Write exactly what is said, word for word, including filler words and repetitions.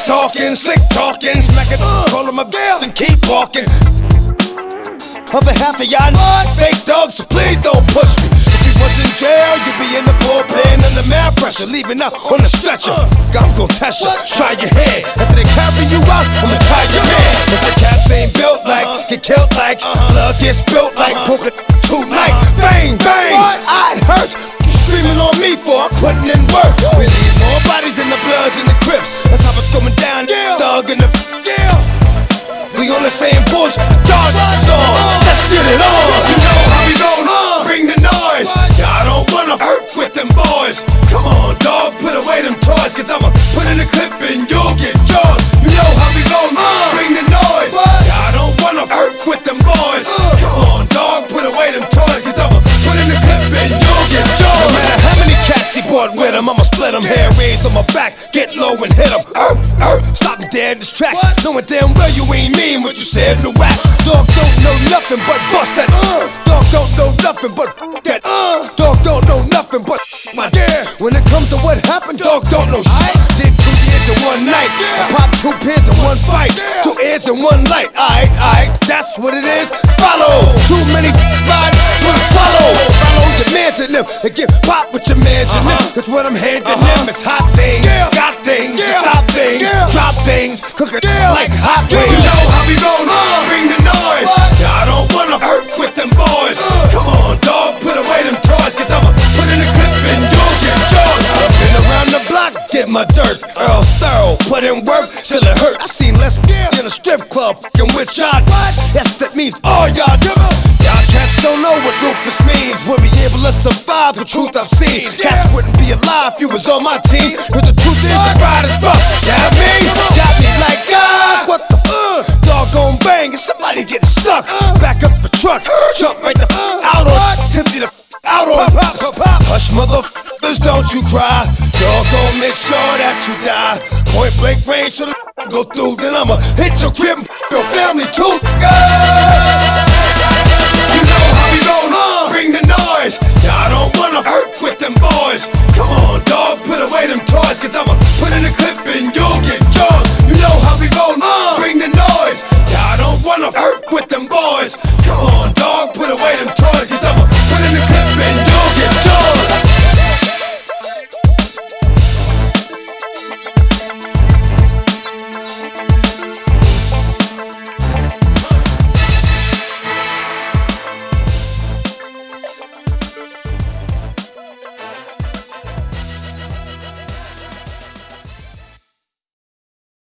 talking, slick talking, smack it, uh, call him a bill and keep walking. Other half of y'all know fake dogs, so please don't push me. If you was in jail, you'd be in the bullpen under mad pressure, leaving out on the stretcher. I'm gon' test ya, try your head. After they carry you out, I'ma try your head. If the cats ain't built like, get killed like, blood gets spilt like, poker tonight. Bang, bang, it hurts. You screaming on me for putting in work. We leave more bodies in the Bloods and the Crips. That's how it's going down, thug in the yeah. We on the same bullshit, dog is on. Let's get it on. You know how we gon' uh, bring the noise. Y'all don't wanna hurt with them boys. Come on, dog, put away them toys, cause I'ma put in a clip and you'll get yours. You know how we gon' uh, bring the noise. Y'all don't wanna hurt with them boys. Come on, dog, put away them toys, cause I'ma put in a clip and you'll get yours. No matter how many cats he brought with him, I'ma split him. Hair raised on my back, get low and hit him. Uh, uh, stop him dead in his tracks. Knowing damn well you ain't mean what you said in the rap. Dog don't know nothing but bust that. Uh. Dog don't know nothing but that. Uh. Dog don't know nothing but my dare. When it comes to what happened, dog don't know shit. Did two years in one night. I popped two pins in one fight. Two ears in one light. Alright, alright, that's what it is. Follow. Too many rides for the swallow. Follow your mans in them and get pop with your mans in them. That's what I'm handing them. It's hot things, got things, stop things, drop things, cook it like hot wings. You know how we gon' uh, bring the noise. Y'all don't wanna hurt with them boys. Come on, dog, put away them toys, cause I'ma put in a clip and you'll get yours. I've been around the block, did my dirt. Earl's thorough, put in work till it hurt. I seen less in a strip club fucking with y'all. Yes, that means all y'all niggas. Y'all cats don't know what Rufus means. We'll be able to survive the truth I've seen. Cats wouldn't be alive if you was on my team. Cause the truth is the ride is rough. Got me, got me like God. What the fuck? Dog gon' bang and somebody getting stuck. Back up the truck, jump right the out on. Tipsy the out on. Hush, motherfuckers, don't you cry. Dog gon' make sure that you die. Point blank range, so the go through. Then I'ma hit your crib and your family too. You know how we gon' uh, bring the noise. Y'all don't wanna hurt with them boys. Come on, dog, put away them toys, cause I'ma put in a clip and you'll get